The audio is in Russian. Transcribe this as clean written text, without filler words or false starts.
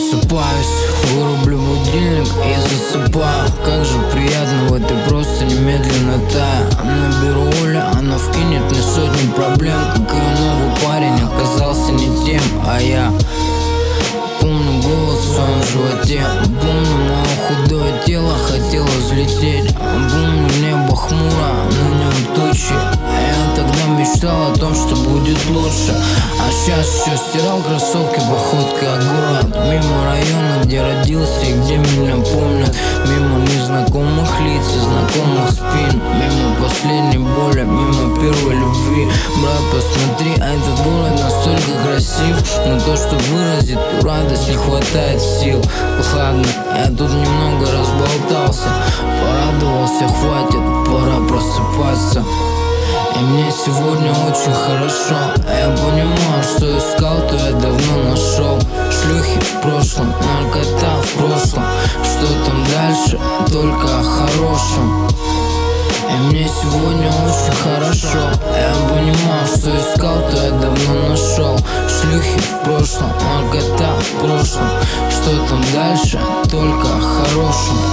просыпаюсь, вырублю будильник и засыпаю. Как же приятно в этой просто немедленно тая. Наберу Оля, она вкинет мне сотни проблем. Как ее новый парень оказался не тем, а я помню голос в своем животе. Помню мое худое тело хотело взлететь. Помню небо хмуро, на нем тучи. Я тогда мечтал о том, что будет лучше. А сейчас еще стирал кроссовки походкой о город. Мимо района, где родился и где меня помнят. Мимо незнакомых лиц и знакомых спин. Мимо последней боли, мимо первой любви. Брат, посмотри, а этот город настолько красив. Но то, что выразить ту радость, не хватает сил. Ладно, я тут немного разболтался. Порадовался, хватит, пора просыпаться. И мне сегодня очень хорошо. Я понимаю, что искал, то я давно нашел. Шлюхи в прошлом, наркота в прошлом. Что там дальше, только о хорошем. И мне сегодня очень хорошо. Я понимаю, что искал, то я давно нашел. Шлюхи в прошлом, наркота в прошлом. Что там дальше, только о хорошем.